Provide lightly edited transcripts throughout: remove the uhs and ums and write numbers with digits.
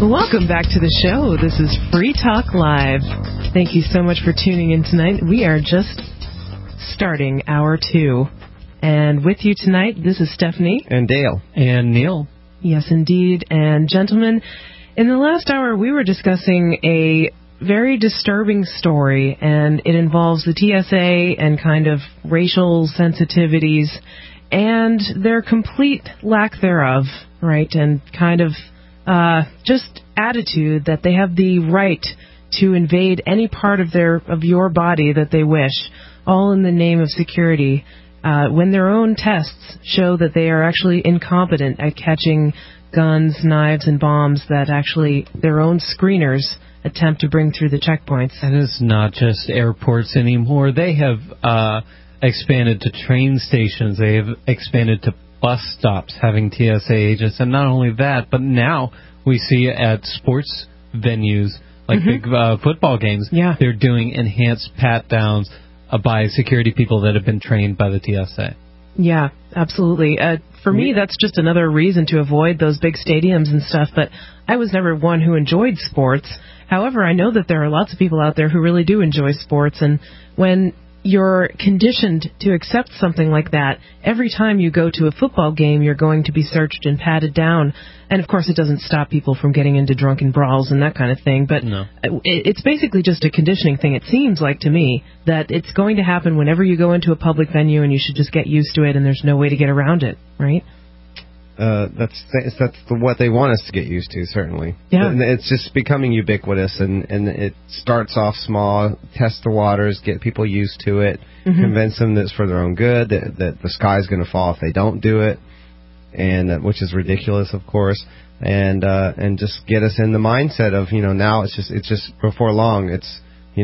Welcome back to the show. This is Free Talk Live. Thank you so much for tuning in tonight. We are just starting hour 2. And with you tonight, this is Stephanie. And Dale. And Neil. Yes, indeed. And gentlemen, in the last hour, we were discussing a very disturbing story, and it involves the TSA and kind of racial sensitivities and their complete lack thereof, right? And kind of just attitude that they have the right to invade any part of your body that they wish, all in the name of security, when their own tests show that they are actually incompetent at catching guns, knives, and bombs that actually their own screeners attempt to bring through the checkpoints. And it's not just airports anymore. They have expanded to train stations. They have expanded to bus stops having TSA agents. And not only that, but now we see at sports venues, like big football games, they're doing enhanced pat-downs by security people that have been trained by the TSA. Yeah, absolutely. For me, that's just another reason to avoid those big stadiums and stuff, but I was never one who enjoyed sports. However, I know that there are lots of people out there who really do enjoy sports, and when you're conditioned to accept something like that, every time you go to a football game, you're going to be searched and patted down. And, of course, it doesn't stop people from getting into drunken brawls and that kind of thing. But it's basically just a conditioning thing. It seems like to me that it's going to happen whenever you go into a public venue, and you should just get used to it, and there's no way to get around it, right? That's what they want us to get used to, certainly. Yeah. And it's just becoming ubiquitous, and it starts off small, test the waters, get people used to it, convince them that it's for their own good, that the sky's going to fall if they don't do it, and which is ridiculous, of course, and just get us in the mindset of, now it's just before long, it's,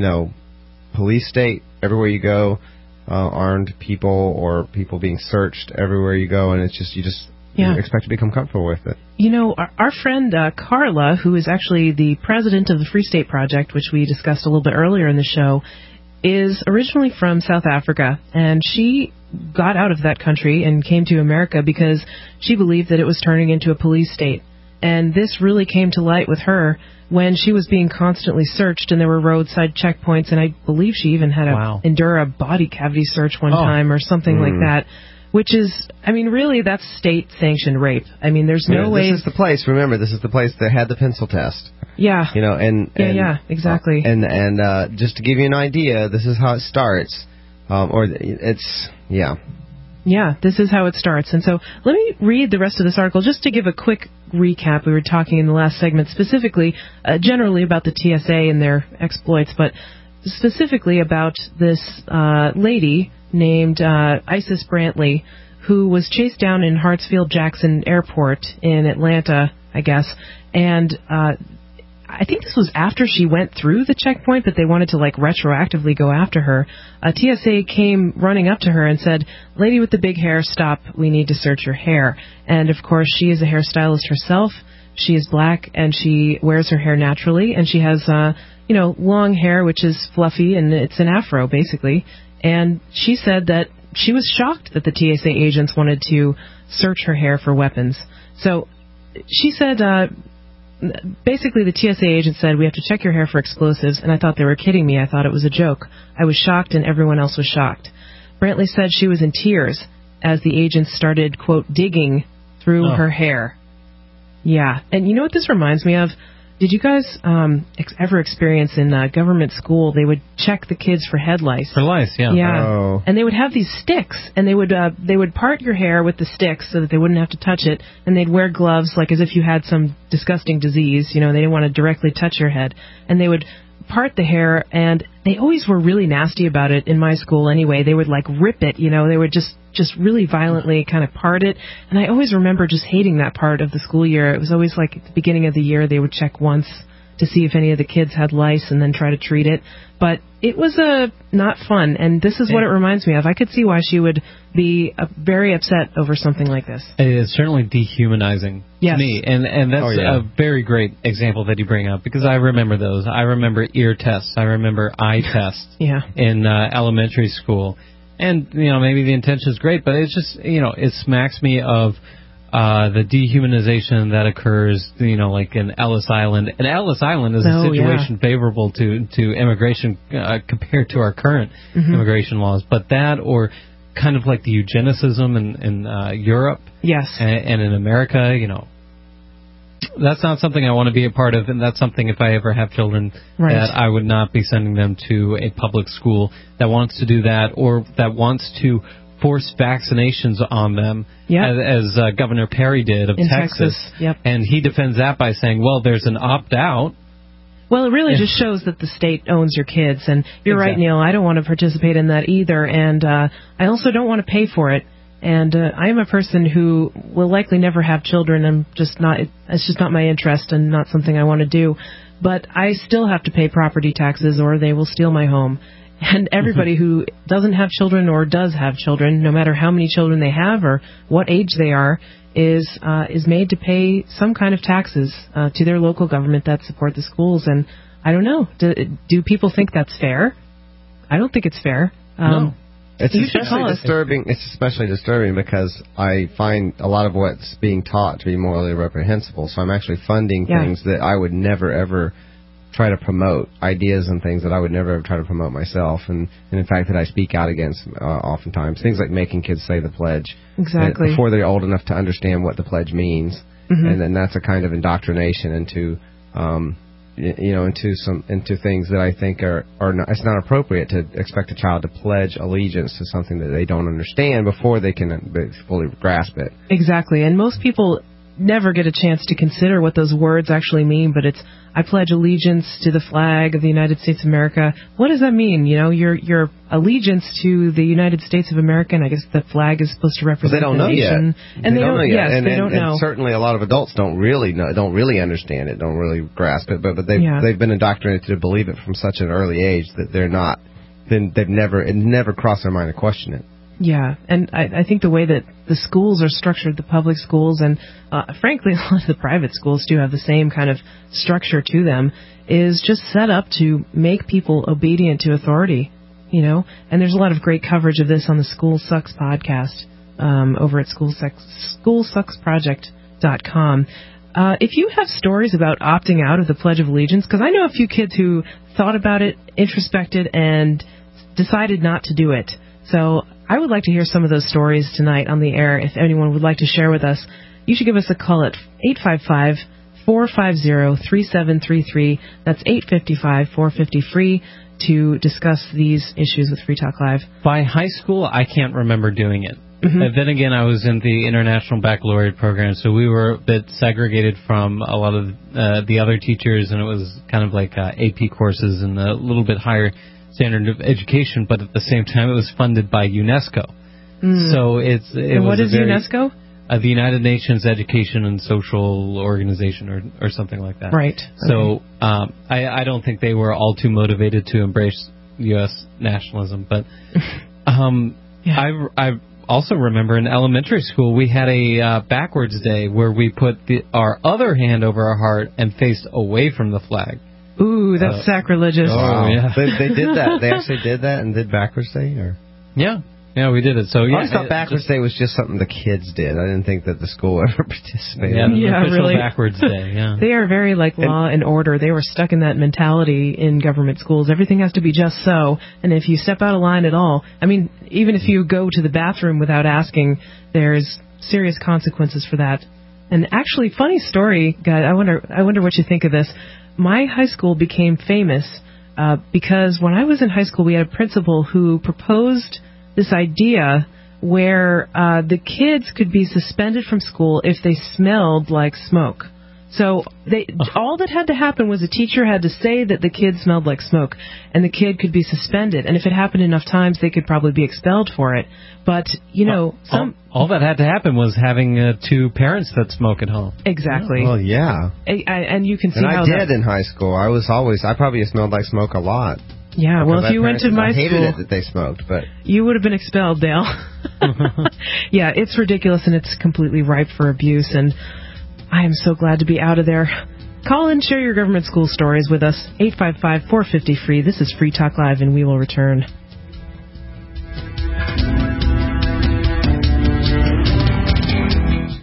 police state everywhere you go, armed people or people being searched everywhere you go, and it's just you expect to become comfortable with it. Our friend Carla, who is actually the president of the Free State Project, which we discussed a little bit earlier in the show, is originally from South Africa, and she got out of that country and came to America because she believed that it was turning into a police state. And this really came to light with her when she was being constantly searched, and there were roadside checkpoints, and I believe she even had to endure a body cavity search one time or something like that. Which is, really, that's state-sanctioned rape. There's no way... This is the place, remember, this is the place that had the pencil test. Yeah. Yeah, exactly. And just to give you an idea, this is how it starts. Yeah, this is how it starts. And so let me read the rest of this article just to give a quick recap. We were talking in the last segment specifically, generally about the TSA and their exploits, but specifically about this lady named Isis Brantley, who was chased down in Hartsfield-Jackson Airport in Atlanta, I guess. And I think this was after she went through the checkpoint, but they wanted to, retroactively go after her. TSA came running up to her and said, "Lady with the big hair, stop. We need to search your hair." And, of course, she is a hairstylist herself. She is black, and she wears her hair naturally. And she has, long hair, which is fluffy, and it's an afro, basically. And she said that she was shocked that the TSA agents wanted to search her hair for weapons. So she said, basically the TSA agent said, "We have to check your hair for explosives," and I thought they were kidding me. I thought it was a joke. I was shocked, and everyone else was shocked. Brantley said she was in tears as the agents started, quote, digging through her hair. Yeah, and you know what this reminds me of? Did you guys ever experience in government school, they would check the kids for head lice? For lice, yeah. Yeah, Oh. And they would have these sticks, and they would part your hair with the sticks so that they wouldn't have to touch it, and they'd wear gloves like as if you had some disgusting disease. They didn't want to directly touch your head, and they would part the hair, and they always were really nasty about it in my school anyway. They would rip it, they would just really violently kind of part it. And I always remember just hating that part of the school year. It was always at the beginning of the year they would check once to see if any of the kids had lice and then try to treat it. But it was not fun, and this is what it reminds me of. I could see why she would be very upset over something like this. It is certainly dehumanizing to me, and that's a very great example that you bring up, because I remember those. I remember ear tests. I remember eye tests in elementary school. And, maybe the intention is great, but it's just, it smacks me of the dehumanization that occurs, like in Ellis Island. And Ellis Island is a situation favorable to immigration compared to our current immigration laws. But that, or kind of like the eugenicism in Europe, yes, and in America, that's not something I want to be a part of, and that's something, if I ever have children, that I would not be sending them to a public school that wants to do that, or that wants to force vaccinations on them, as Governor Perry did of Texas. Yep. And he defends that by saying, well, there's an opt-out. Well, it really just shows that the state owns your kids, and you're right, Neil, I don't want to participate in that either, and I also don't want to pay for it. And I am a person who will likely never have children. It's just not my interest and not something I want to do. But I still have to pay property taxes or they will steal my home. And everybody who doesn't have children or does have children, no matter how many children they have or what age they are, is made to pay some kind of taxes to their local government that support the schools. And I don't know, do people think that's fair? I don't think it's fair. No. It's especially disturbing. It's especially disturbing because I find a lot of what's being taught to be morally reprehensible. So I'm actually funding things that I would never ever try to promote, ideas and things that I would never ever try to promote myself, and in fact that I speak out against oftentimes. Things like making kids say the pledge before they're old enough to understand what the pledge means, and then that's a kind of indoctrination into into things that I think are not, it's not appropriate to expect a child to pledge allegiance to something that they don't understand before they can fully grasp it. Exactly, and most people never get a chance to consider what those words actually mean, but it's, I pledge allegiance to the flag of the United States of America. What does that mean? Your allegiance to the United States of America, and I guess the flag is supposed to represent the nation. And they don't know yet. And they don't know. And certainly a lot of adults don't really understand it, don't really grasp it, but they've been indoctrinated to believe it from such an early age that it never crossed their mind to question it. Yeah, and I think the way that the schools are structured, the public schools, and frankly, a lot of the private schools do have the same kind of structure to them, is just set up to make people obedient to authority, And there's a lot of great coverage of this on the School Sucks podcast over at schoolsucksproject.com. If you have stories about opting out of the Pledge of Allegiance, because I know a few kids who thought about it, introspected, and decided not to do it. So I would like to hear some of those stories tonight on the air. If anyone would like to share with us, you should give us a call at 855-450-3733. That's 855-450-FREE to discuss these issues with Free Talk Live. By high school, I can't remember doing it. And then again, I was in the International Baccalaureate program, so we were a bit segregated from a lot of the other teachers, and it was kind of like AP courses and a little bit higher standard of education, but at the same time it was funded by UNESCO. So what is UNESCO? The United Nations Education and Social Organization or something like that. Right. So I don't think they were all too motivated to embrace U.S. nationalism, but I also remember in elementary school we had a backwards day where we put our other hand over our heart and faced away from the flag. Ooh, that's sacrilegious. Oh, yeah. They did that. They actually did that and did Backwards Day? Or? Yeah, we did it. So, I always thought Backwards Day was just something the kids did. I didn't think that the school ever participated. Yeah, really. Backwards Day, yeah. They are very like law and order. They were stuck in that mentality in government schools. Everything has to be just so, and if you step out of line at all, I mean, even if you go to the bathroom without asking, there's serious consequences for that. And actually, funny story, guys, I wonder what you think of this. My high school became famous because when I was in high school, we had a principal who proposed this idea where the kids could be suspended from school if they smelled like smoke. So all that had to happen was a teacher had to say that the kid smelled like smoke, and the kid could be suspended. And if it happened enough times, they could probably be expelled for it. But, all that had to happen was having 2 parents that smoke at home. Exactly. Well, yeah. And you can see how I did in high school. I probably smelled like smoke a lot. Yeah, well, if you went to my school... I hated it that they smoked, but... You would have been expelled, Dale. Yeah, it's ridiculous, and it's completely ripe for abuse, and I am so glad to be out of there. Call and share your government school stories with us. 855-450-FREE. This is Free Talk Live, and we will return.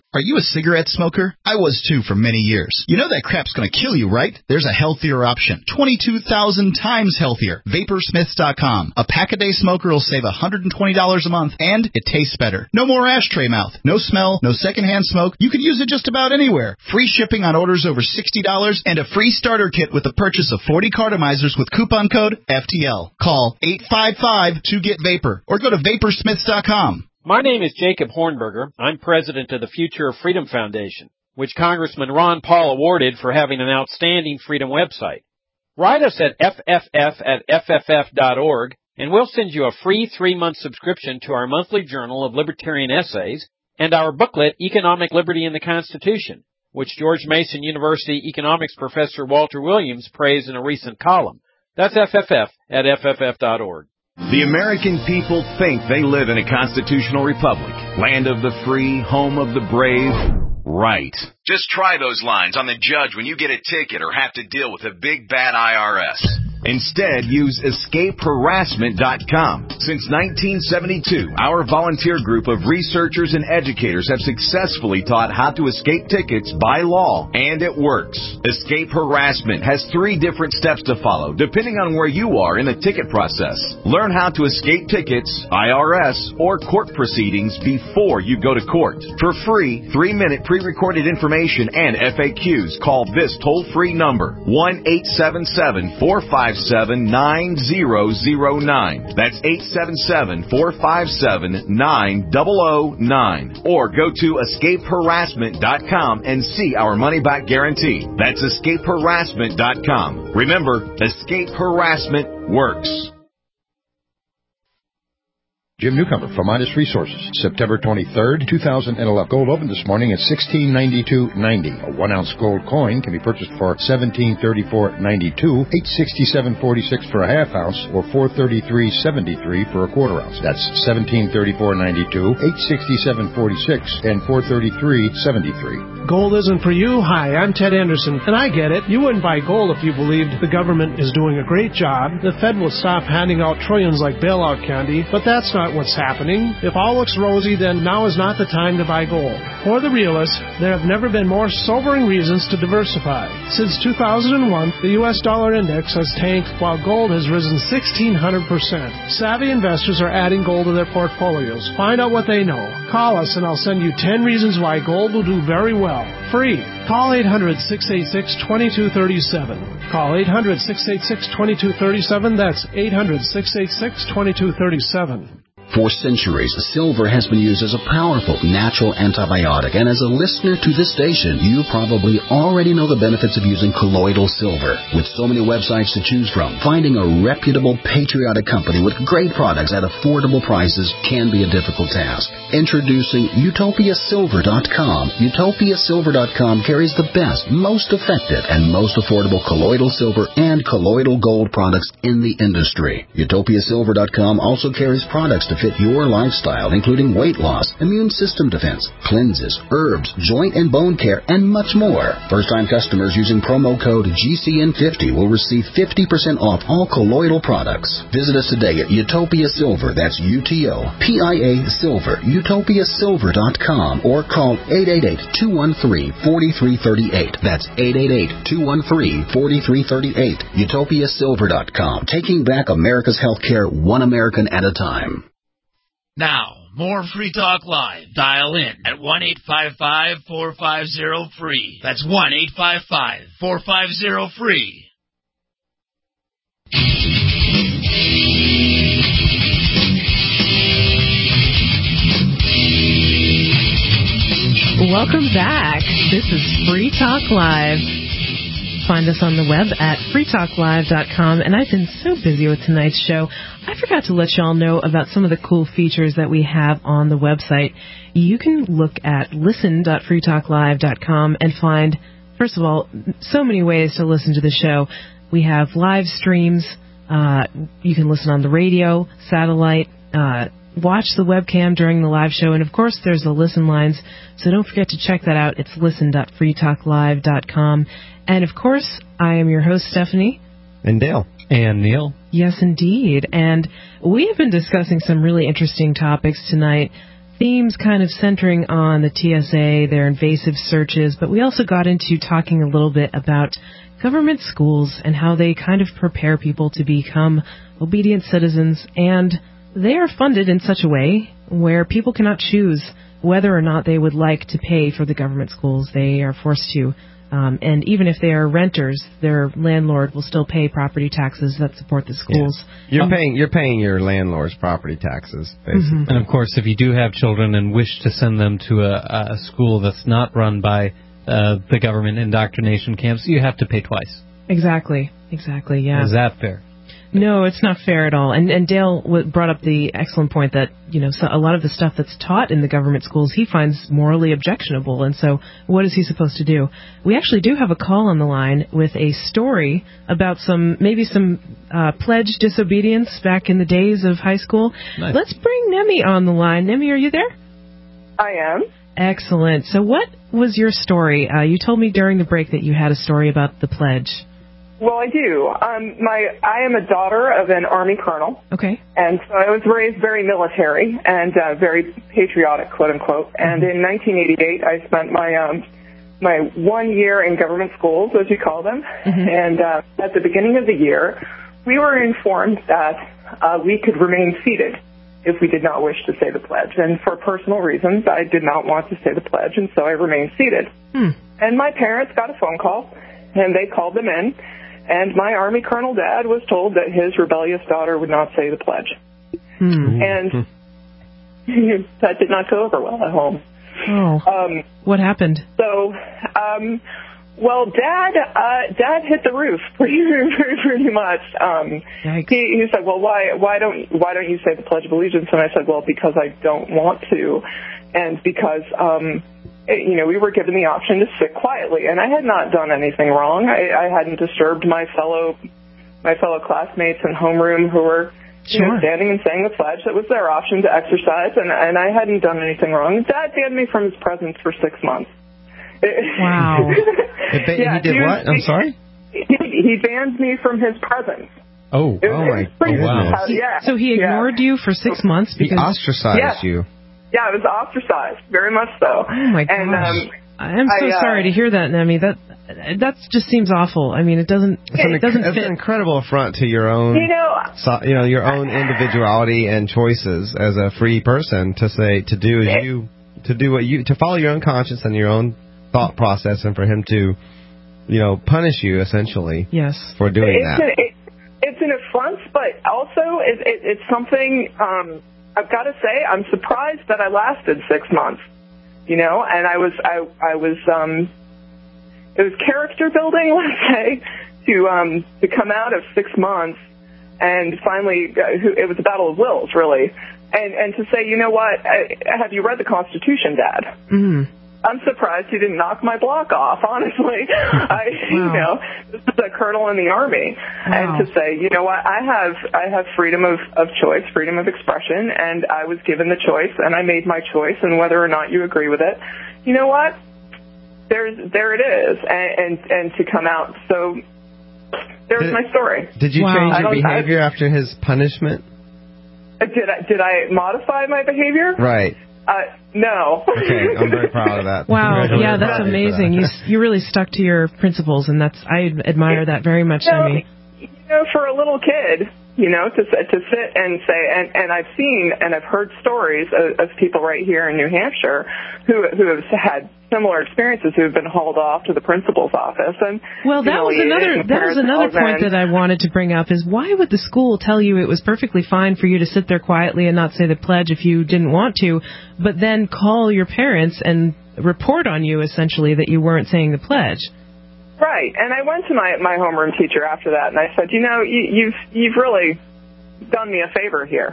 Are you a cigarette smoker? I was too for many years. You know that crap's going to kill you, right? There's a healthier option. 22,000 times healthier. Vaporsmiths.com. A pack-a-day smoker will save $120 a month, and it tastes better. No more ashtray mouth. No smell. No secondhand smoke. You can use it just about anywhere. Free shipping on orders over $60 and a free starter kit with the purchase of 40 cartomizers with coupon code FTL. Call 855-2GET-VAPOR or go to Vaporsmiths.com. My name is Jacob Hornberger. I'm president of the Future of Freedom Foundation, which Congressman Ron Paul awarded for having an outstanding freedom website. Write us at fff@fff.org, and we'll send you a free 3-month subscription to our monthly journal of libertarian essays and our booklet, Economic Liberty in the Constitution, which George Mason University economics professor Walter Williams praised in a recent column. That's fff@fff.org. The American people think they live in a constitutional republic, land of the free, home of the brave. Right. Just try those lines on the judge when you get a ticket or have to deal with a big bad IRS. Instead, use EscapeHarassment.com. Since 1972, our volunteer group of researchers and educators have successfully taught how to escape tickets by law, and it works. Escape Harassment has 3 different steps to follow, depending on where you are in the ticket process. Learn how to escape tickets, IRS, or court proceedings before you go to court. For free, 3-minute pre-recorded information and FAQs, call this toll-free number, 1-877-457-9009. That's 877-457-9009. Or go to EscapeHarassment.com and see our money-back guarantee. That's EscapeHarassment.com. Remember, Escape Harassment works. Jim Newcomer from Honest Resources, September 23rd, 2011. Gold opened this morning at $1692.90. A 1-ounce gold coin can be purchased for $1734.92, $867.46 for a half ounce, or $433.73 for a quarter ounce. That's $1734.92, $867.46, and $433.73. Gold isn't for you? Hi, I'm Ted Anderson, and I get it. You wouldn't buy gold if you believed the government is doing a great job. The Fed will stop handing out trillions like bailout candy, but that's not what's happening. If all looks rosy, then now is not the time to buy gold. For the realists, there have never been more sobering reasons to diversify. Since 2001, the U.S. dollar index has tanked while gold has risen 1,600%. Savvy investors are adding gold to their portfolios. Find out what they know. Call us and I'll send you 10 reasons why gold will do very well. Free. Call 800-686-2237. Call 800-686-2237. That's 800-686-2237. For centuries, silver has been used as a powerful natural antibiotic, and as a listener to this station, you probably already know the benefits of using colloidal silver. With so many websites to choose from, finding a reputable, patriotic company with great products at affordable prices can be a difficult task. Introducing UtopiaSilver.com. UtopiaSilver.com carries the best, most effective, and most affordable colloidal silver and colloidal gold products in the industry. UtopiaSilver.com also carries products to fit your lifestyle, including weight loss, immune system defense, cleanses, herbs, joint and bone care, and much more. First-time customers using promo code GCN50 will receive 50% off all colloidal products. Visit us today at Utopia Silver, that's UTOPIA Silver, UtopiaSilver.com, or call 888-213-4338. That's 888-213-4338. UtopiaSilver.com, taking back America's healthcare one American at a time. Now, more Free Talk Live. Dial in at 1-855-450-FREE. That's 1-855-450-FREE. Welcome back. This is Free Talk Live. Find us on the web at freetalklive.com. And I've been so busy with tonight's show, I forgot to let y'all know about some of the cool features that we have on the website. You can look at listen.freetalklive.com and find, first of all, so many ways to listen to the show. We have live streams. You can listen on the radio, satellite, watch the webcam during the live show, and of course there's the listen lines, so don't forget to check that out. It's listen.freetalklive.com. And of course, I am your host, Stephanie. And Dale. And Neil. Yes, indeed. And we have been discussing some really interesting topics tonight. themes kind of centering on the TSA, their invasive searches, but we also got into talking a little bit about government schools and how they kind of prepare people to become obedient citizens, and they are funded in such a way where people cannot choose whether or not they would like to pay for the government schools. They are forced to. And even if they are renters, their landlord will still pay property taxes that support the schools. Yeah. You're paying your landlord's property taxes, basically. Mm-hmm. And of course, if you do have children and wish to send them to a school that's not run by the government indoctrination camps, you have to pay twice. Exactly, yeah. Is that fair? No, it's not fair at all. And Dale brought up the excellent point that, so a lot of the stuff that's taught in the government schools he finds morally objectionable. And so what is he supposed to do? We actually do have a call on the line with a story about some pledge disobedience back in the days of high school. Nice. Let's bring Nemi on the line. Nemi, are you there? I am. Excellent. So what was your story? You told me during the break that you had a story about the pledge. Well, I do. I am a daughter of an Army colonel. Okay. And so I was raised very military and very patriotic, quote unquote. And in 1988, I spent my 1 year in government schools, as you call them. Mm-hmm. And at the beginning of the year, we were informed that we could remain seated if we did not wish to say the pledge. And for personal reasons, I did not want to say the pledge, and so I remained seated. And my parents got a phone call, and they called them in. And my Army Colonel Dad was told that his rebellious daughter would not say the pledge. And that did not go over well at home. Oh. What happened? So, well, Dad hit the roof pretty much. He said, "Well, why don't you say the Pledge of Allegiance?" And I said, "Well, because I don't want to, and because we were given the option to sit quietly, and I had not done anything wrong. I hadn't disturbed my fellow classmates in homeroom who were standing and saying the pledge. That was their option to exercise, and I hadn't done anything wrong. Dad banned me from his presence for 6 months. Wow. He did what? I'm sorry? He banned me from his presence. Oh my wow. So he ignored you for 6 months? Because he ostracized you. Yeah, I was ostracized, very much so. Oh my gosh. And, I'm so sorry to hear that, Nemi. That just seems awful. I mean, it doesn't fit. It's an incredible affront to your own, your own individuality and choices as a free person to follow your own conscience and your own thought process, and for him to, punish you essentially. Yes. For doing that. It's an affront, but also it's something. I've got to say, I'm surprised that I lasted 6 months, and it was character building, let's say, to come out of 6 months and finally, it was a battle of wills, really, and to say, you know what, have you read the Constitution, Dad? Mm-hmm. I'm surprised he didn't knock my block off, honestly. This is a colonel in the Army. Wow. And to say, you know what, I have freedom of choice, freedom of expression, and I was given the choice, and I made my choice, and whether or not you agree with it, you know what, there it is, and to come out. So there's my story. Did you change your behavior after his punishment? Did I modify my behavior? Right. No. Okay, I'm very proud of that. Wow, yeah, that's amazing. You really stuck to your principles, and I admire that very much, Nemi. For a little kid, to sit and say, and I've seen and I've heard stories of people right here in New Hampshire who have had similar experiences, who have been hauled off to the principal's office. And well, that was another point that I wanted to bring up is, why would the school tell you it was perfectly fine for you to sit there quietly and not say the pledge if you didn't want to, but then call your parents and report on you essentially that you weren't saying the pledge? Right, and I went to my homeroom teacher after that, and I said, you've really done me a favor here.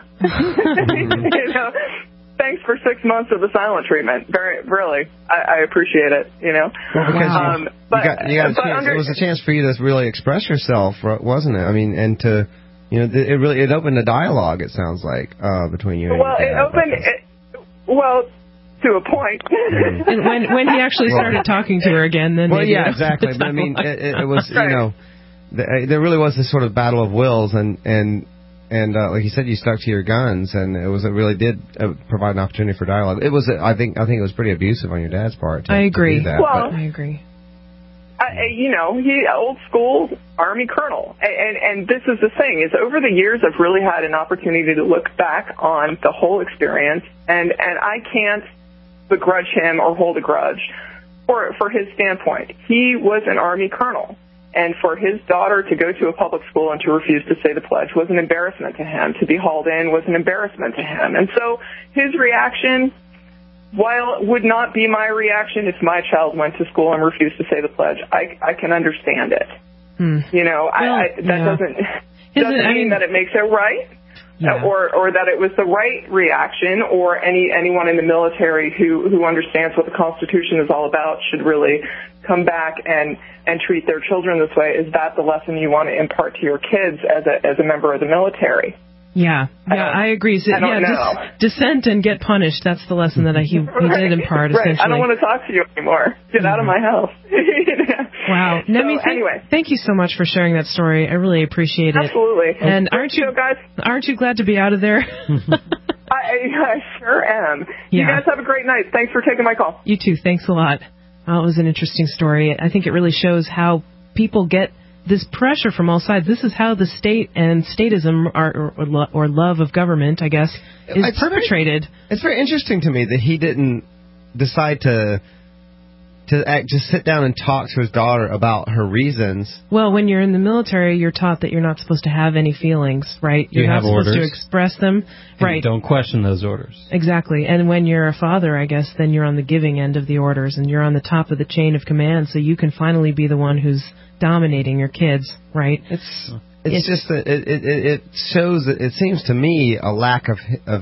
Thanks for 6 months of the silent treatment. Really, I appreciate it. Well, because it was a chance for you to really express yourself, wasn't it? I mean, and to, it opened a dialogue. It sounds like between you. Well, it opened. To a point. And when he actually started talking to her again, then exactly. But I mean, it was there really was this sort of battle of wills, and like you said, you stuck to your guns, and it really did provide an opportunity for dialogue. It was, I think it was pretty abusive on your dad's part. I agree. To do that, well, I agree. He old school Army colonel, and this is the thing: is over the years I've really had an opportunity to look back on the whole experience, and I can't begrudge him or hold a grudge for his standpoint. He was an Army colonel. And for his daughter to go to a public school and to refuse to say the pledge was an embarrassment to him. To be hauled in was an embarrassment to him. And so his reaction, while it would not be my reaction if my child went to school and refused to say the pledge, I can understand it. That doesn't mean that it makes it right. Yeah. Or that it was the right reaction, or anyone in the military who understands what the Constitution is all about should really come back and treat their children this way. Is that the lesson you want to impart to your kids as a member of the military? Yeah, I agree. So, I don't know. Dissent and get punished. That's the lesson that he did impart, essentially. I don't want to talk to you anymore. Get out of my house. Wow. Nemi, anyway. Thank you so much for sharing that story. I really appreciate it. Absolutely. And aren't you glad to be out of there? I sure am. Yeah. You guys have a great night. Thanks for taking my call. You too. Thanks a lot. Well, it was an interesting story. I think it really shows how people get this pressure from all sides. This is how the state and statism or love of government, I guess, is perpetrated. It's very interesting to me that he didn't decide to just sit down and talk to his daughter about her reasons. Well, when you're in the military, you're taught that you're not supposed to have any feelings, right? You're not supposed to express them. Right. Don't question those orders. Exactly. And when you're a father, I guess, then you're on the giving end of the orders, and you're on the top of the chain of command, so you can finally be the one who's dominating your kids, right? It's just that it shows that it seems to me a lack of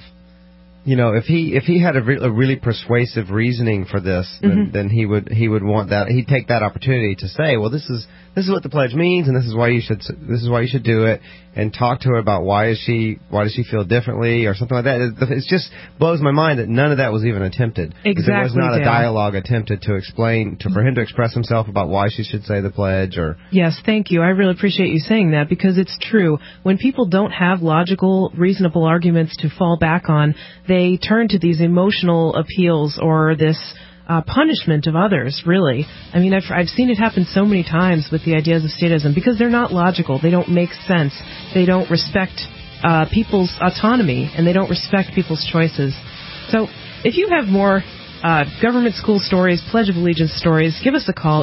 if he had a really persuasive reasoning for this, then he would want that. He'd take that opportunity to say, well, this is what the pledge means, and this is why you should do it, and talk to her about why does she feel differently or something like that. It just blows my mind that none of that was even attempted. Exactly. There was not a dialogue attempted to explain for him to express himself about why she should say the pledge. Or yes, thank you. I really appreciate you saying that, because it's true. When people don't have logical, reasonable arguments to fall back on, they turn to these emotional appeals or this punishment of others, really. I mean, I've seen it happen so many times with the ideas of statism, because they're not logical. They don't make sense. They don't respect people's autonomy, and they don't respect people's choices. So if you have more government school stories, Pledge of Allegiance stories, give us a call,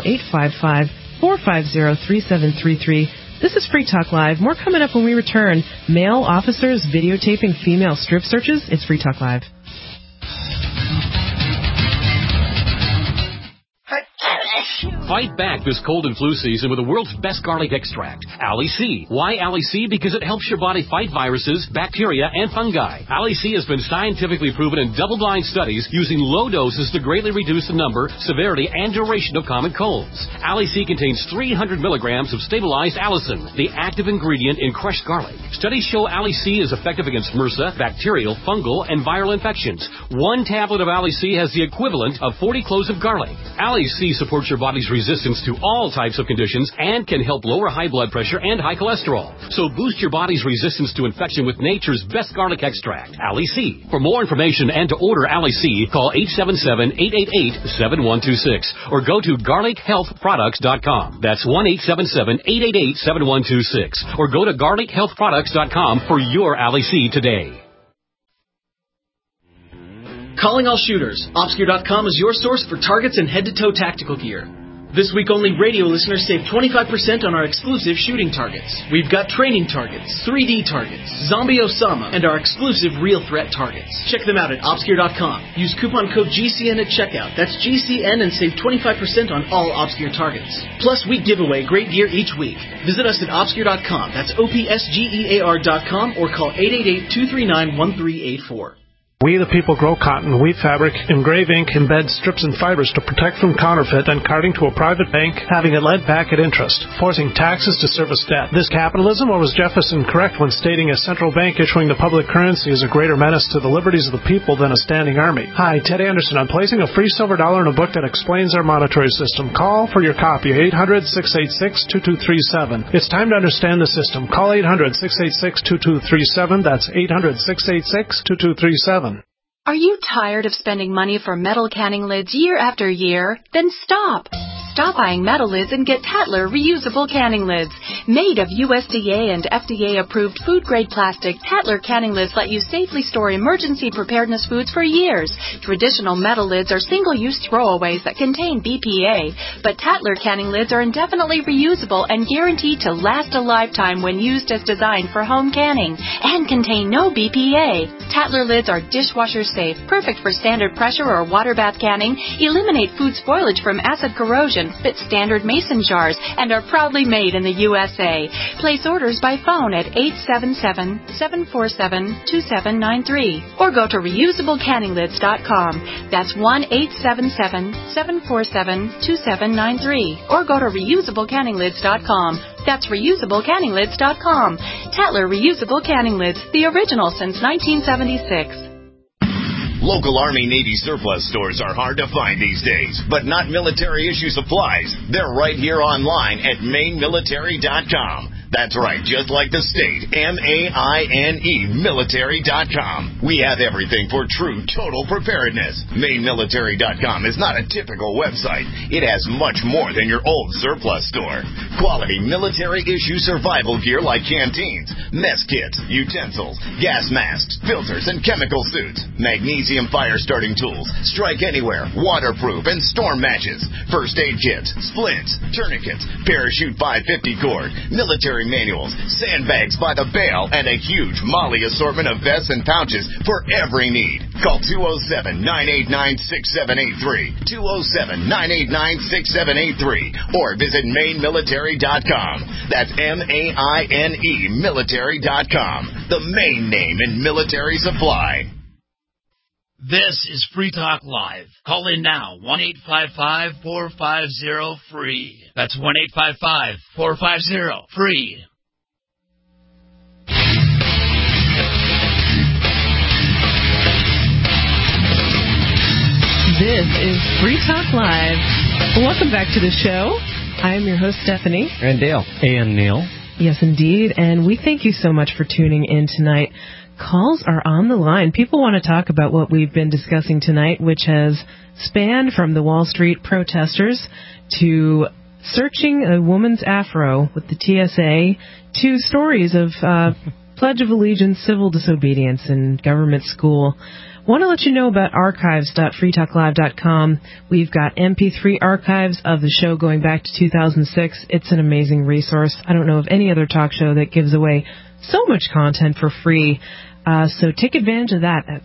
855-450-3733. This is Free Talk Live. More coming up when we return. Male officers videotaping female strip searches. It's Free Talk Live. Fight back this cold and flu season with the world's best garlic extract, Ali C. Why Ali C? Because it helps your body fight viruses, bacteria, and fungi. Ali C has been scientifically proven in double-blind studies using low doses to greatly reduce the number, severity, and duration of common colds. Ali C contains 300 milligrams of stabilized allicin, the active ingredient in crushed garlic. Studies show Ali C is effective against MRSA, bacterial, fungal, and viral infections. One tablet of Ali C has the equivalent of 40 cloves of garlic. Ali C supports your body's resistance to all types of conditions and can help lower high blood pressure and high cholesterol. So boost your body's resistance to infection with nature's best garlic extract, Ali C. For more information and to order Ali C, call 877-888-7126 or go to garlichealthproducts.com. That's 1-877-888-7126 or go to garlichealthproducts.com for your Ali C today. Calling all shooters. Obscure.com is your source for targets and head-to-toe tactical gear. This week only radio listeners save 25% on our exclusive shooting targets. We've got training targets, 3D targets, Zombie Osama, and our exclusive real threat targets. Check them out at Obscure.com. Use coupon code GCN at checkout. That's GCN and save 25% on all Obscure targets. Plus, we give away great gear each week. Visit us at Obscure.com. That's OPSGEAR.com or call 888-239-1384. We the people grow cotton, weave fabric, engrave ink, embed strips and fibers to protect from counterfeit and carting to a private bank, having it led back at interest, forcing taxes to service debt. This capitalism, or was Jefferson correct when stating a central bank issuing the public currency is a greater menace to the liberties of the people than a standing army? Hi, Ted Anderson. I'm placing a free silver dollar in a book that explains our monetary system. Call for your copy, 800-686-2237. It's time to understand the system. Call 800-686-2237. That's 800-686-2237. Are you tired of spending money for metal canning lids year after year? Then stop! Stop buying metal lids and get Tatler reusable canning lids. Made of USDA and FDA-approved food-grade plastic, Tatler canning lids let you safely store emergency preparedness foods for years. Traditional metal lids are single-use throwaways that contain BPA, but Tatler canning lids are indefinitely reusable and guaranteed to last a lifetime when used as designed for home canning and contain no BPA. Tatler lids are dishwasher safe, perfect for standard pressure or water bath canning, eliminate food spoilage from acid corrosion, fit standard mason jars, and are proudly made in the USA. Place orders by phone at 877-747-2793 or go to reusablecanninglids.com. That's 1-877-747-2793 or go to reusablecanninglids.com. That's reusablecanninglids.com. Tatler Reusable Canning Lids, the original since 1976. Local Army-Navy surplus stores are hard to find these days, but not military-issue supplies. They're right here online at mainmilitary.com. That's right, just like the state, MAINE, military.com. We have everything for true total preparedness. Mainmilitary.com is not a typical website. It has much more than your old surplus store. Quality military-issue survival gear like canteens, mess kits, utensils, gas masks, filters, and chemical suits, magnesium fire-starting tools, strike anywhere, waterproof, and storm matches, first aid kits, splints, tourniquets, parachute 550 cord, military manuals, sandbags by the bale, and a huge Molly assortment of vests and pouches for every need. Call 207-989-6783, 207-989-6783, or visit mainmilitary.com. That's MAINE military.com, the main name in military supply. This is Free Talk Live. Call in now, 1-855-450-FREE. That's 1-855-450-FREE. This is Free Talk Live. Welcome back to the show. I am your host, Stephanie. And Dale. And Neil. Yes, indeed. And we thank you so much for tuning in tonight. Calls are on the line. People want to talk about what we've been discussing tonight, which has spanned from the Wall Street protesters to searching a woman's afro with the TSA to stories of Pledge of Allegiance, civil disobedience in government school. Want to let you know about archives.freetalklive.com. We've got MP3 archives of the show going back to 2006. It's an amazing resource. I don't know of any other talk show that gives away so much content for free. So take advantage of that at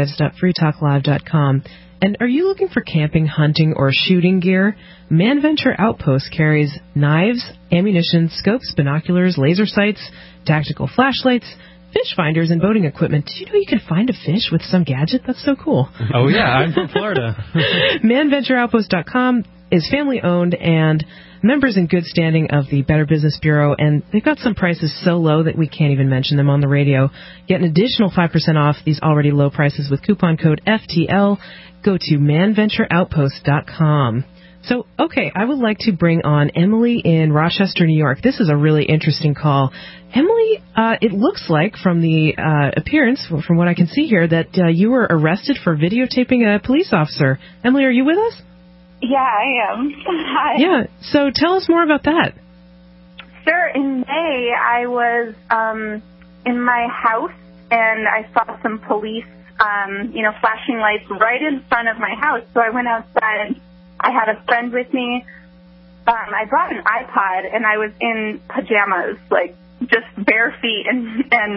archives.freetalklive.com. And are you looking for camping, hunting, or shooting gear? ManVenture Outpost carries knives, ammunition, scopes, binoculars, laser sights, tactical flashlights, fish finders, and boating equipment. Did you know you could find a fish with some gadget? That's so cool. Oh, yeah, I'm from Florida. ManVentureOutpost.com is family-owned and members in good standing of the Better Business Bureau, and they've got some prices so low that we can't even mention them on the radio. Get an additional 5% off these already low prices with coupon code FTL. Go to ManVentureOutpost.com. So, okay, I would like to bring on Emily in Rochester, New York. This is a really interesting call. Emily, it looks like from the appearance, from what I can see here, that you were arrested for videotaping a police officer. Emily, are you with us? Yeah, I am. Hi. Yeah, so tell us more about that. Sure. In May, I was in my house, and I saw some police, flashing lights right in front of my house. So I went outside. I had a friend with me. I brought an iPod, and I was in pajamas, like just bare feet, and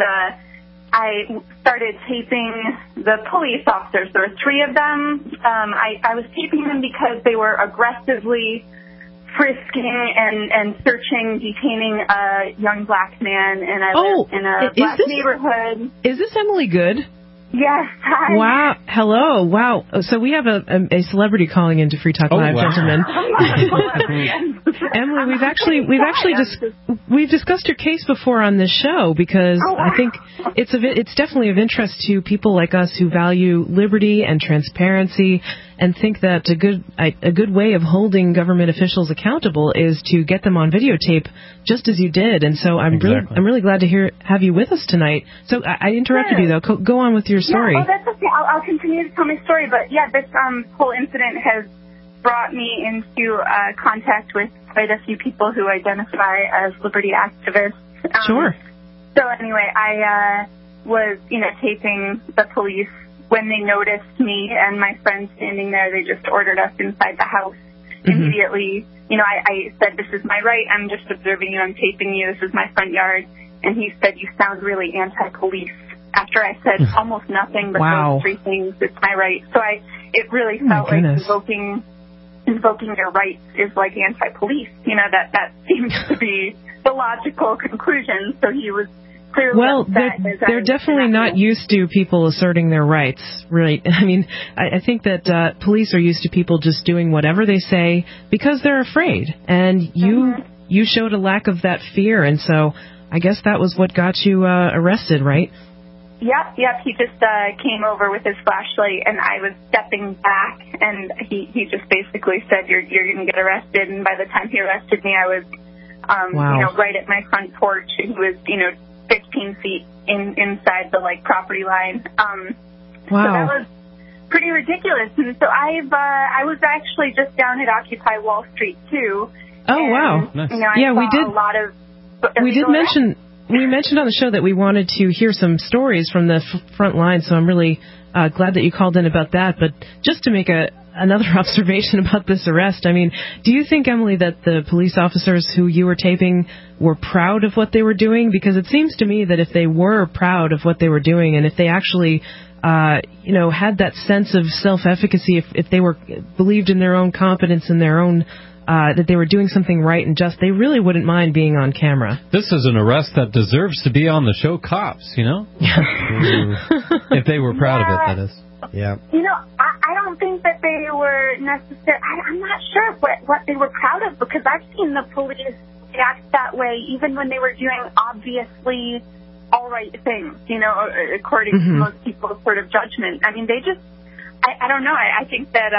I started taping the police officers. There were three of them. I was taping them because they were aggressively frisking and searching, detaining a young black man in a black neighborhood. Is this Emily Good? Yes, hi. Wow. Hello. Wow. So we have a celebrity calling into Free Talk Live, gentlemen. Emily, we've discussed your case before on this show because I think it's definitely of interest to people like us who value liberty and transparency and think that a good way of holding government officials accountable is to get them on videotape, just as you did. And so I'm really glad to have you with us tonight. So I interrupted you though. Go on with your story. Yeah, that's okay. I'll continue to tell my story. But yeah, this whole incident has brought me into contact with quite a few people who identify as liberty activists. Sure. So anyway, I was taping the police. When they noticed me and my friend standing there, they just ordered us inside the house immediately. I said, "This is my right. I'm just observing you. I'm taping you. This is my front yard." And he said, "You sound really anti-police." After I said almost nothing but those three things, it's my right. So it really felt like invoking your rights is like anti-police. That seems to be the logical conclusion. So he was clearly they're definitely not used to people asserting their rights, right? I mean, I think that police are used to people just doing whatever they say because they're afraid. And you showed a lack of that fear, and so I guess that was what got you arrested, right? Yep. He just came over with his flashlight, and I was stepping back, and he just basically said, "You're going to get arrested." And by the time he arrested me, I was, right at my front porch, and he was, 15 feet inside the property line. So that was pretty ridiculous. And so I was actually just down at Occupy Wall Street too. Oh, and, wow! Nice. We did. A lot of We mentioned on the show that we wanted to hear some stories from the front line, so I'm really glad that you called in about that. But just to make another observation about this arrest, I mean, do you think, Emily, that the police officers who you were taping were proud of what they were doing? Because it seems to me that if they were proud of what they were doing, and if they actually, had that sense of self-efficacy, if they were believed in their own competence and their own that they were doing something right and just, they really wouldn't mind being on camera. This is an arrest that deserves to be on the show Cops, if they were proud of it, that is. Yeah. I don't think that they were necessarily, I'm not sure what they were proud of, because I've seen the police react that way even when they were doing obviously all right things, according to most people's sort of judgment. I mean, they just, I don't know. I think that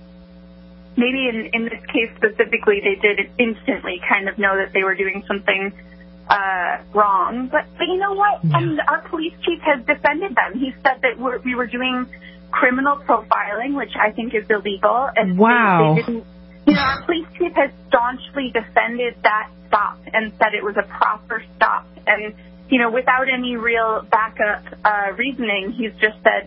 maybe in this case specifically, they did instantly kind of know that they were doing something wrong. But you know what? Yeah. And our police chief has defended them. He said that we were doing criminal profiling, which I think is illegal. And wow. They didn't, our police chief has staunchly defended that stop and said it was a proper stop. And, without any real backup reasoning, he's just said,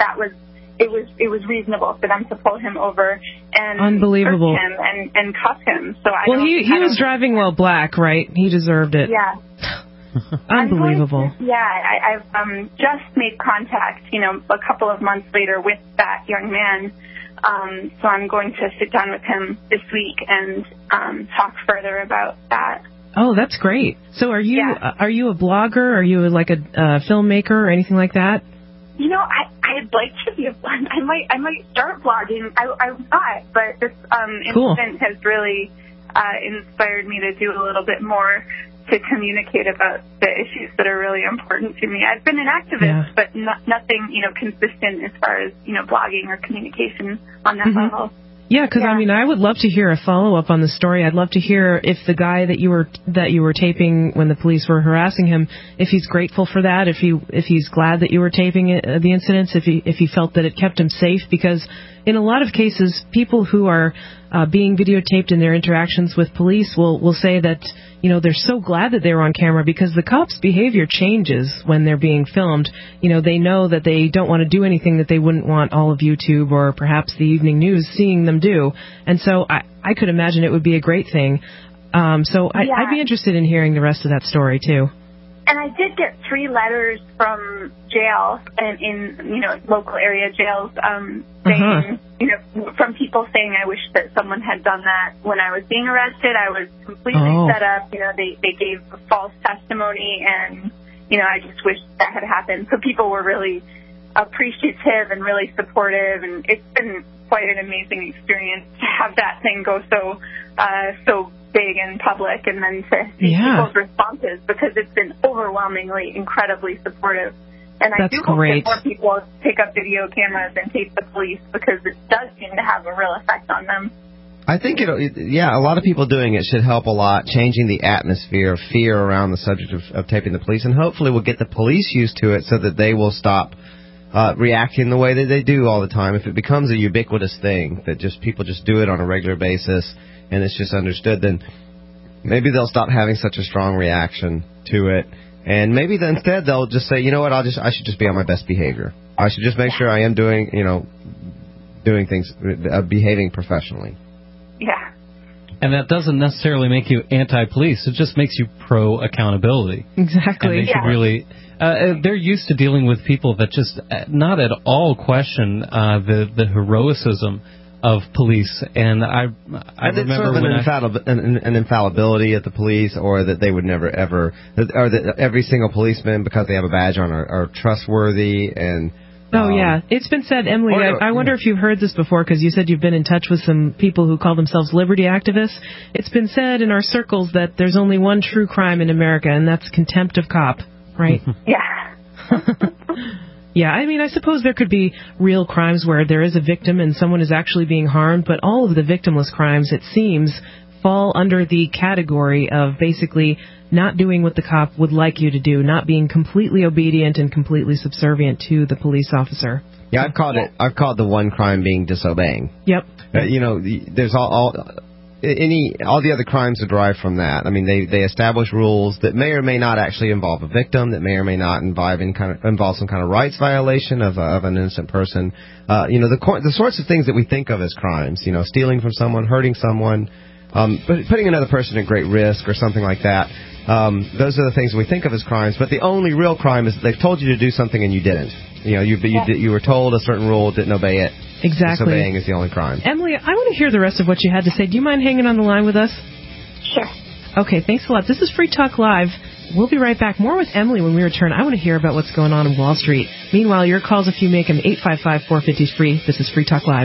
it was reasonable for them to pull him over and unbelievable search him and cuff him. So he was driving while black, right? He deserved it. Yeah. Unbelievable. I've just made contact, a couple of months later with that young man. So I'm going to sit down with him this week and talk further about that. Oh, that's great. So are you a blogger? Are you like a filmmaker or anything like that? I'd like to be I might start blogging. I'm not, but this incident has really inspired me to do a little bit more to communicate about the issues that are really important to me. I've been an activist, but nothing, consistent as far as, blogging or communication on that level. Yeah, because I would love to hear a follow-up on the story. I'd love to hear if the guy that you were taping when the police were harassing him, if he's grateful for that, if he's glad that you were taping the incidents, if he felt that it kept him safe. Because in a lot of cases, people who are being videotaped in their interactions with police will say that they're so glad that they were on camera because the cops' behavior changes when they're being filmed. They know that they don't want to do anything that they wouldn't want all of YouTube or perhaps the evening news seeing them do. And so I could imagine it would be a great thing. I'd be interested in hearing the rest of that story too. And I did get 3 letters from jail and in local area jails saying from people saying I wish that someone had done that when I was being arrested. I was completely set up. They gave a false testimony, and I just wish that had happened. So people were really appreciative and really supportive, and it's been quite an amazing experience to have that thing go so big and public, and then to see people's responses, because it's been overwhelmingly incredibly supportive. And I do hope that more people pick up video cameras and tape the police, because it does seem to have a real effect on them. I think a lot of people doing it should help a lot, changing the atmosphere of fear around the subject of taping the police, and hopefully we'll get the police used to it so that they will stop reacting the way that they do all the time. If it becomes a ubiquitous thing, that just people just do it on a regular basis and it's just understood, then maybe they'll stop having such a strong reaction to it. And maybe instead they'll just say, you know what, I should just be on my best behavior. I should just make sure I am doing things, behaving professionally. Yeah. And that doesn't necessarily make you anti-police. It just makes you pro-accountability. Exactly. And they should really... they're used to dealing with people that just not at all question the heroicism of police. And I remember sort of an infallibility at the police, or that they would never ever, or that every single policeman, because they have a badge on, are trustworthy. And it's been said, Emily, I wonder if you've heard this before, because you said you've been in touch with some people who call themselves liberty activists. It's been said in our circles that there's only one true crime in America, and that's contempt of cop, right? Yeah. Yeah, I mean, I suppose there could be real crimes where there is a victim and someone is actually being harmed, but all of the victimless crimes, it seems, fall under the category of basically not doing what the cop would like you to do, not being completely obedient and completely subservient to the police officer. Yeah, I've called the one crime being disobeying. Yep. There's all the other crimes are derived from that. I mean, they establish rules that may or may not actually involve a victim, that may or may not involve some kind of rights violation of an innocent person. The sorts of things that we think of as crimes. Stealing from someone, hurting someone, putting another person at great risk, or something like that. Those are the things we think of as crimes. But the only real crime is that they've told you to do something and you didn't. You were told a certain rule, didn't obey it. Exactly. Disobeying is the only crime. Emily, I want to hear the rest of what you had to say. Do you mind hanging on the line with us? Sure. Okay, thanks a lot. This is Free Talk Live. We'll be right back. More with Emily when we return. I want to hear about what's going on in Wall Street. Meanwhile, your calls, if you make them, 855-450-FREE. This is Free Talk Live.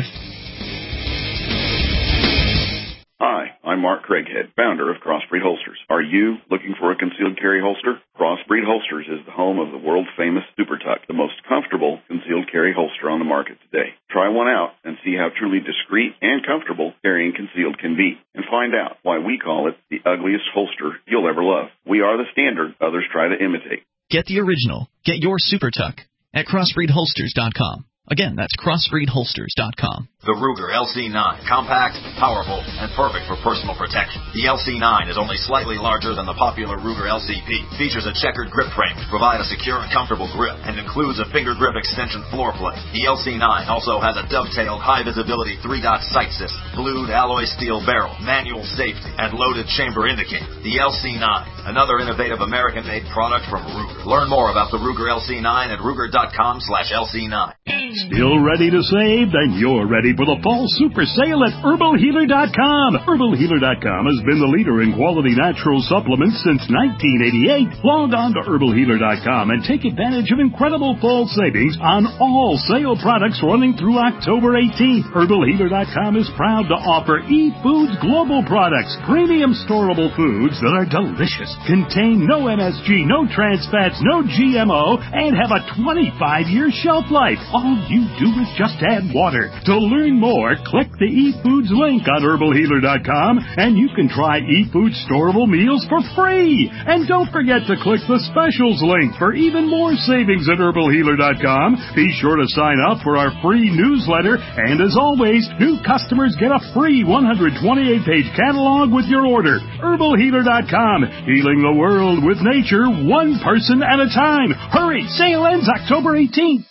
Hi, I'm Mark Craighead, founder of Crossbreed Holsters. Are you looking for a concealed carry holster? Crossbreed Holsters is the home of the world-famous Super Tuck, the most comfortable concealed carry holster on the market today. Try one out and see how truly discreet and comfortable carrying concealed can be, and find out why we call it the ugliest holster you'll ever love. We are the standard others try to imitate. Get the original. Get your Super Tuck at CrossbreedHolsters.com. Again, that's CrossbreedHolsters.com. The Ruger LC9, compact, powerful, and perfect for personal protection. The LC9 is only slightly larger than the popular Ruger LCP. Features a checkered grip frame to provide a secure and comfortable grip, and includes a finger grip extension floor plate. The LC9 also has a dovetailed high-visibility 3-dot sight system, blued alloy steel barrel, manual safety, and loaded chamber indicator. The LC9, another innovative American-made product from Ruger. Learn more about the Ruger LC9 at Ruger.com/LC9. Still ready to save? Then you're ready for the fall super sale at HerbalHealer.com. HerbalHealer.com has been the leader in quality natural supplements since 1988. Log on to HerbalHealer.com and take advantage of incredible fall savings on all sale products running through October 18th. HerbalHealer.com is proud to offer eFoods Global products, premium storable foods that are delicious, contain no MSG, no trans fats, no GMO, and have a 25-year shelf life. All you do is just add water. To learn more, click the eFoods link on HerbalHealer.com, and you can try eFoods storable meals for free. And don't forget to click the specials link for even more savings at HerbalHealer.com. Be sure to sign up for our free newsletter, and as always, new customers get a free 128-page catalog with your order. HerbalHealer.com, healing the world with nature, one person at a time. Hurry, sale ends October 18th.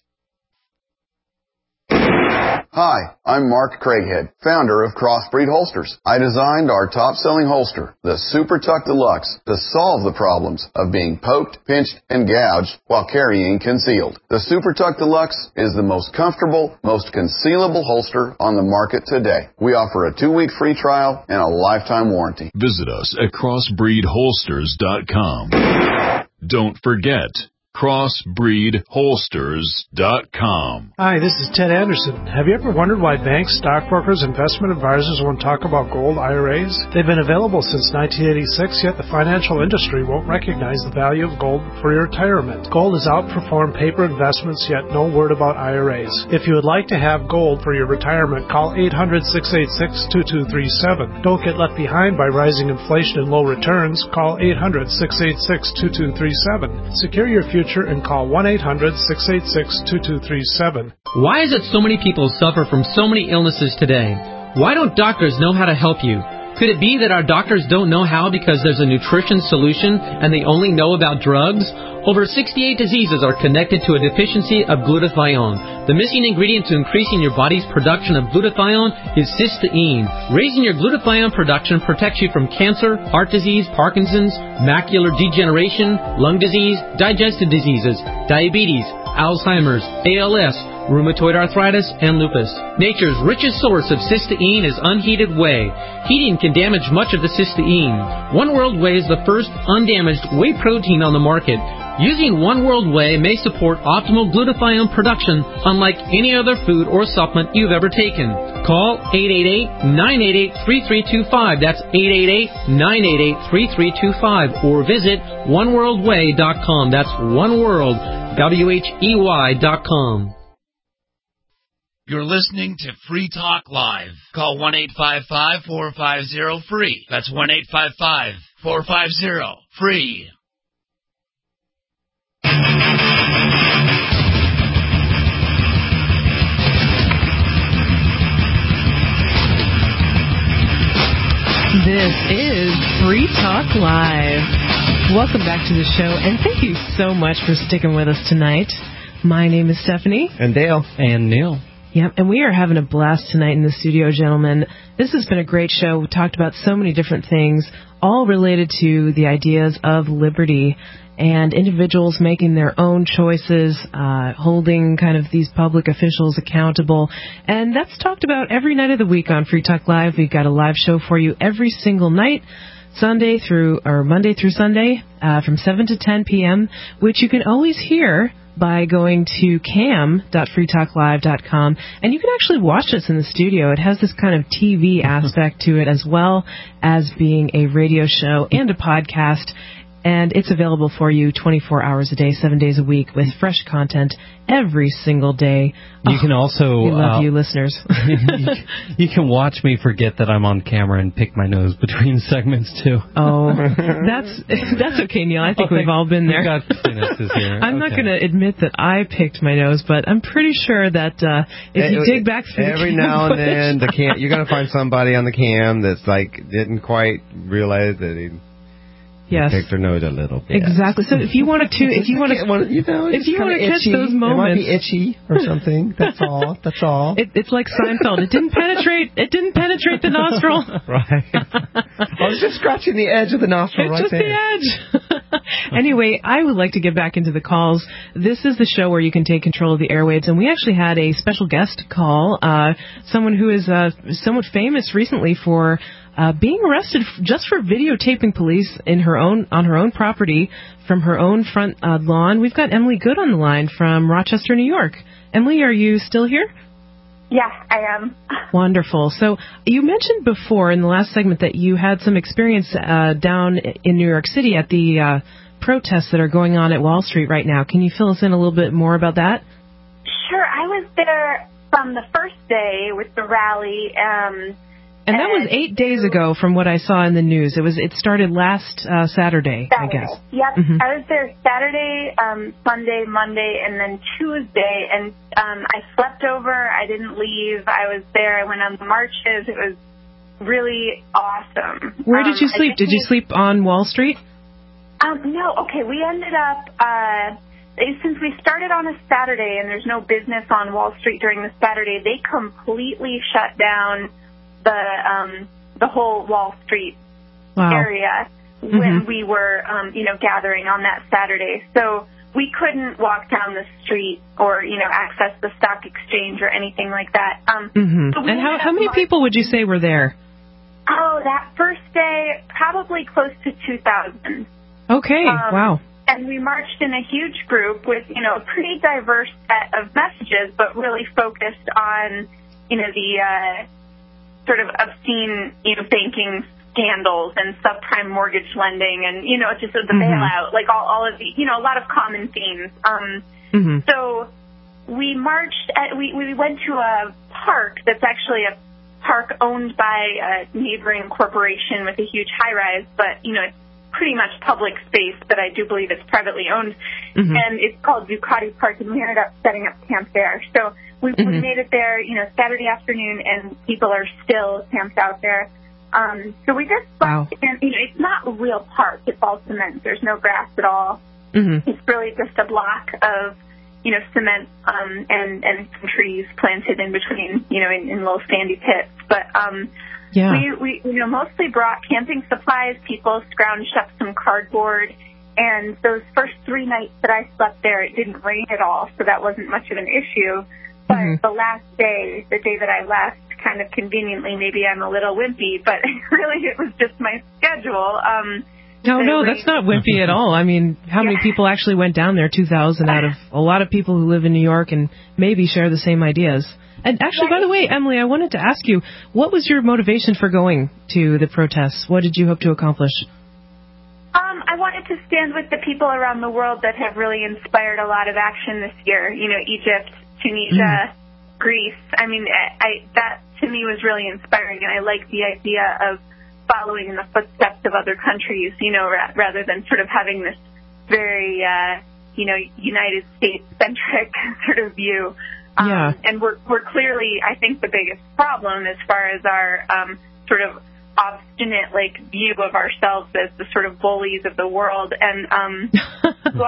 Hi, I'm Mark Craighead, founder of Crossbreed Holsters. I designed our top-selling holster, the Super Tuck Deluxe, to solve the problems of being poked, pinched, and gouged while carrying concealed. The Super Tuck Deluxe is the most comfortable, most concealable holster on the market today. We offer a 2-week free trial and a lifetime warranty. Visit us at CrossbreedHolsters.com. Don't forget, CrossbreedHolsters.com. Hi, this is Ted Anderson. Have you ever wondered why banks, stockbrokers, investment advisors won't talk about gold IRAs? They've been available since 1986, yet the financial industry won't recognize the value of gold for your retirement. Gold has outperformed paper investments, yet no word about IRAs. If you would like to have gold for your retirement, call 800-686-2237. Don't get left behind by rising inflation and low returns. Call 800-686-2237. Secure your future and call 1-800-686-2237. Why is it so many people suffer from so many illnesses today? Why don't doctors know how to help you? Could it be that our doctors don't know how because there's a nutrition solution and they only know about drugs? Over 68 diseases are connected to a deficiency of glutathione. The missing ingredient to increasing your body's production of glutathione is cysteine. Raising your glutathione production protects you from cancer, heart disease, Parkinson's, macular degeneration, lung disease, digestive diseases, diabetes, Alzheimer's, ALS, rheumatoid arthritis, and lupus. Nature's richest source of cysteine is unheated whey. Heating can damage much of the cysteine. One World Whey is the first undamaged whey protein on the market. Using One World Whey may support optimal glutathione production unlike any other food or supplement you've ever taken. Call 888-988-3325. That's 888-988-3325. Or visit oneworldwhey.com. That's oneworld, WHEY.com. You're listening to Free Talk Live. Call 1-855-450-FREE. That's 1-855-450-FREE. This is Free Talk Live. Welcome back to the show, and thank you so much for sticking with us tonight. My name is Stephanie. And Dale. And Neil. Yep, and we are having a blast tonight in the studio, gentlemen. This has been a great show. We talked about so many different things, all related to the ideas of liberty and individuals making their own choices, holding kind of these public officials accountable. And that's talked about every night of the week on Free Talk Live. We've got a live show for you every single night, Monday through Sunday, from 7 to 10 p.m., which you can always hear by going to cam.freetalklive.com, and you can actually watch us in the studio. It has this kind of TV aspect to it as well as being a radio show and a podcast, and it's available for you 24 hours a day, 7 days a week with fresh content every single day. You can also... We love you, listeners. you can watch me forget that I'm on camera and pick my nose between segments, too. Oh, that's okay, Neil. I think we've all been there. We've got finesses here. I'm not going to admit that I picked my nose, but I'm pretty sure that if you dig back through every now and then, you're going to find somebody on the cam that's didn't quite realize that he... Yes. Pick their nose a little bit. Exactly. So if you want to catch those moments, it might be itchy or something. That's all. It's like Seinfeld. It didn't penetrate the nostril. Right. I was just scratching the edge of the nostril right there. Just the edge. Anyway, I would like to get back into the calls. This is the show where you can take control of the airwaves, and we actually had a special guest call, someone who is somewhat famous recently for being arrested just for videotaping police on her own property from her own front lawn. We've got Emily Good on the line from Rochester, New York. Emily, are you still here? Yeah, I am. Wonderful. So you mentioned before in the last segment that you had some experience down in New York City at the protests that are going on at Wall Street right now. Can you fill us in a little bit more about that? Sure. I was there from the first day with the rally. And that was 8 days ago from what I saw in the news. It started last Saturday, I guess. Yep. Mm-hmm. I was there Saturday, Sunday, Monday, and then Tuesday. And I slept over. I didn't leave. I was there. I went on the marches. It was really awesome. Where did you sleep? Did you sleep on Wall Street? No. Okay, we ended up... since we started on a Saturday and there's no business on Wall Street during the Saturday, they completely shut down the whole Wall Street area when we were, gathering on that Saturday. So we couldn't walk down the street or, access the stock exchange or anything like that. So and how many people would you say were there? Oh, that first day, probably close to 2,000. Okay, wow. And we marched in a huge group with, a pretty diverse set of messages, but really focused on, the sort of obscene, banking scandals and subprime mortgage lending and, just the bailout, like all of the, a lot of common themes. So we marched, we went to a park that's actually a park owned by a neighboring corporation with a huge high-rise, but, it's pretty much public space, but I do believe it's privately owned. And it's called Zuccotti Park, and we ended up setting up camp there. So we made it there, Saturday afternoon, and people are still camped out there. So we just, and, it's not a real park. It's all cement. There's no grass at all. It's really just a block of, cement and some trees planted in between, in little sandy pits. But we mostly brought camping supplies. People scrounged up some cardboard. And those first 3 nights that I slept there, it didn't rain at all, so that wasn't much of an issue. But the last day, the day that I left, kind of conveniently, maybe I'm a little wimpy, but really it was just my schedule. No, that's not wimpy at all. I mean, how many people actually went down there? 2,000 out of a lot of people who live in New York and maybe share the same ideas. And actually, by the way, Emily, I wanted to ask you, what was your motivation for going to the protests? What did you hope to accomplish? I wanted to stand with the people around the world that have really inspired a lot of action this year. Egypt, Tunisia, Greece. I mean, that to me was really inspiring, and I like the idea of following in the footsteps of other countries, rather than sort of having this very, United States-centric sort of view. And we're clearly, I think, the biggest problem as far as our sort of obstinate view of ourselves as the sort of bullies of the world. And so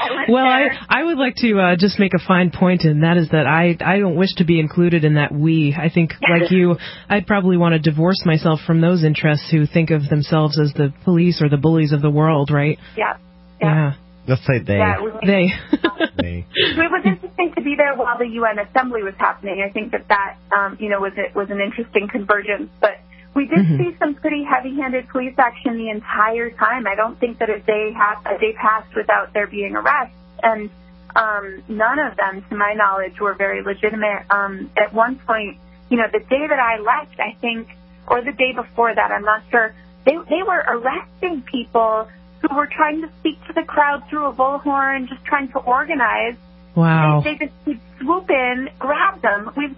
I would like to just make a fine point, and that is that I don't wish to be included in that we. I think, like you, I'd probably want to divorce myself from those interests who think of themselves as the police or the bullies of the world, right? Yeah. Let's say they. They. It was interesting to be there while the UN Assembly was happening. I think that was an interesting convergence, but we did see some pretty heavy-handed police action the entire time. I don't think that a day passed without there being arrests, and none of them, to my knowledge, were very legitimate. At one point, the day that I left, I think, or the day before that, I'm not sure, they were arresting people who were trying to speak to the crowd through a bullhorn, just trying to organize. Wow. They just would swoop in, grab them with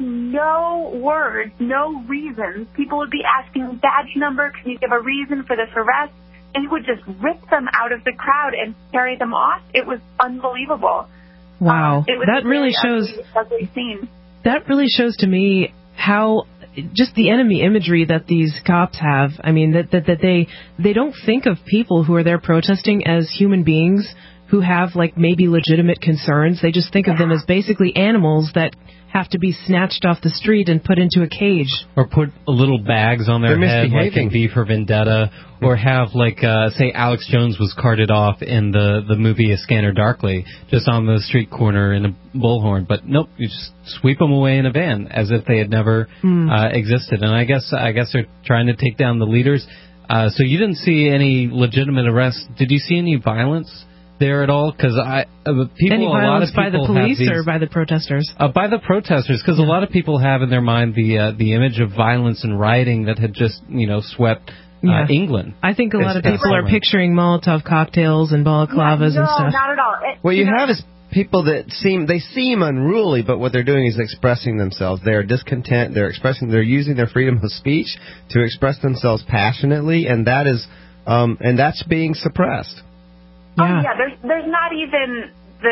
no words, no reasons. People would be asking badge number, can you give a reason for this arrest? And he would just rip them out of the crowd and carry them off. It was unbelievable. Wow. It was that really shows ugly scene. That really shows to me how just the enemy imagery that these cops have. I mean, that they don't think of people who are there protesting as human beings who have maybe legitimate concerns. They just think of them as basically animals that have to be snatched off the street and put into a cage. Or put little bags on their head like in V for Vendetta. Or have, say, Alex Jones was carted off in the movie A Scanner Darkly, just on the street corner in a bullhorn. But nope, you just sweep them away in a van as if they had never existed. And I guess they're trying to take down the leaders. So you didn't see any legitimate arrests. Did you see any violence there at all? Because any violence by the police or by the protesters? By the protesters, because a lot of people have in their mind the image of violence and rioting that had just swept England. I think a lot of people are picturing Molotov cocktails and balaclavas and stuff. No, not at all. What you have is people that seem unruly, but what they're doing is expressing themselves. They're discontent. They're using their freedom of speech to express themselves passionately, and that is that's being suppressed. Yeah. There's not even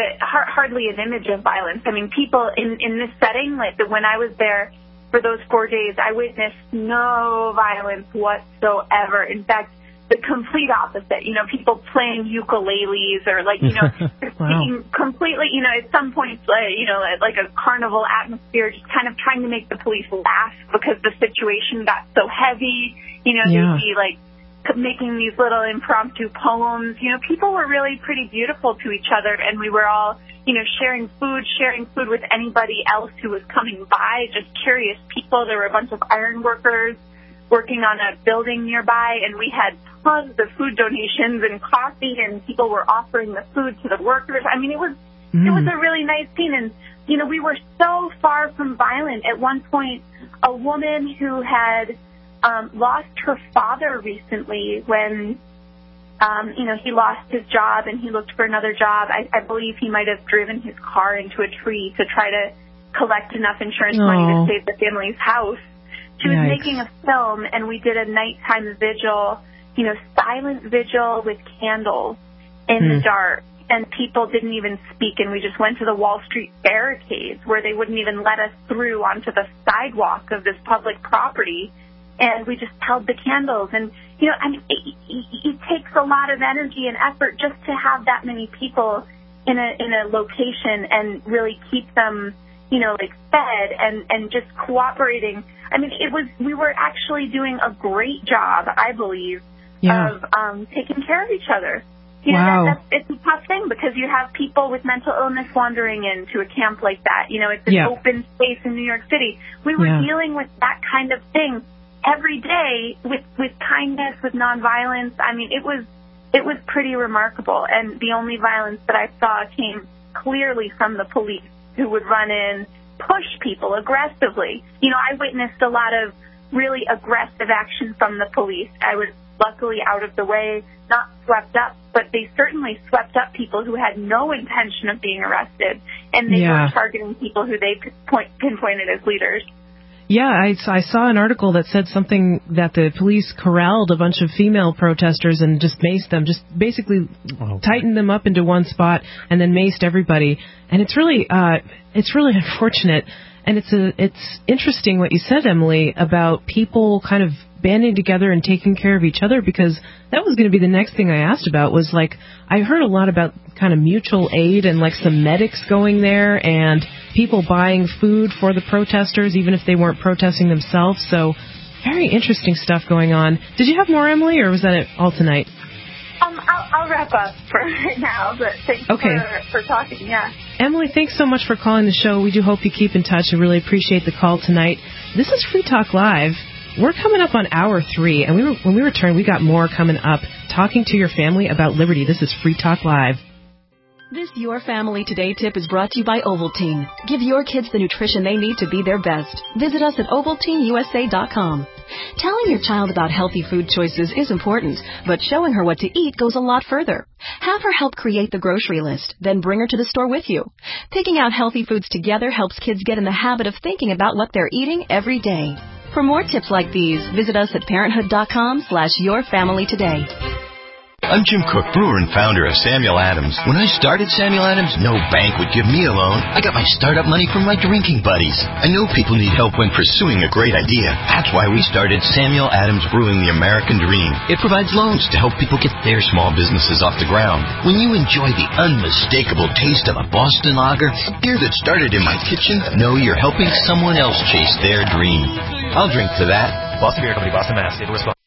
hardly an image of violence. I mean, people in this setting, when I was there for those 4 days, I witnessed no violence whatsoever. In fact, the complete opposite. People playing ukuleles or wow. Completely. At some points, like a carnival atmosphere, just kind of trying to make the police laugh because the situation got so heavy. They'd be making these little impromptu poems. People were really pretty beautiful to each other, and we were all, sharing food with anybody else who was coming by, just curious people. There were a bunch of iron workers working on a building nearby, and we had tons of food donations and coffee, and people were offering the food to the workers. I mean, it was a really nice scene, and we were so far from violent. At one point, a woman who had lost her father recently when he lost his job and he looked for another job. I believe he might have driven his car into a tree to try to collect enough insurance money to save the family's house. She was making a film, and we did a nighttime vigil, silent vigil with candles in the dark. And people didn't even speak, and we just went to the Wall Street barricades where they wouldn't even let us through onto the sidewalk of this public property. And we just held the candles. And, it takes a lot of energy and effort just to have that many people in a location and really keep them, fed and just cooperating. I mean, we were actually doing a great job, I believe, of taking care of each other. It's a tough thing because you have people with mental illness wandering into a camp like that. It's an open space in New York City. We were dealing with that kind of thing every day with kindness, with nonviolence. I mean, it was pretty remarkable. And the only violence that I saw came clearly from the police, who would run in, push people aggressively. I witnessed a lot of really aggressive action from the police. I was luckily out of the way, not swept up, but they certainly swept up people who had no intention of being arrested, and they were targeting people who they pinpointed as leaders. Yeah, I saw an article that said something that the police corralled a bunch of female protesters and just maced them, just basically tightened them up into one spot and then maced everybody. And it's really unfortunate. And it's interesting what you said, Emily, about people kind of banding together and taking care of each other, because that was going to be the next thing I asked about. Was like, I heard a lot about kind of mutual aid and like some medics going there and people buying food for the protesters, even if they weren't protesting themselves. So very interesting stuff going on. Did you have more, Emily, or was that it all tonight? I'll wrap up for right now, but thanks for talking, Emily, thanks so much for calling the show. We do hope you keep in touch. I really appreciate the call tonight. This is Free Talk Live. We're coming up on hour 3, and when we return, we got more coming up, talking to your family about liberty. This is Free Talk Live. This Your Family Today tip is brought to you by Ovaltine. Give your kids the nutrition they need to be their best. Visit us at OvaltineUSA.com. Telling your child about healthy food choices is important, but showing her what to eat goes a lot further. Have her help create the grocery list, then bring her to the store with you. Picking out healthy foods together helps kids get in the habit of thinking about what they're eating every day. For more tips like these, visit us at parenthood.com/yourfamilytoday. I'm Jim Cook, brewer and founder of Samuel Adams. When I started Samuel Adams, no bank would give me a loan. I got my startup money from my drinking buddies. I know people need help when pursuing a great idea. That's why we started Samuel Adams Brewing the American Dream. It provides loans to help people get their small businesses off the ground. When you enjoy the unmistakable taste of a Boston lager, beer that started in my kitchen, know you're helping someone else chase their dream. I'll drink to that. Boston Beer Company, Boston, Mass.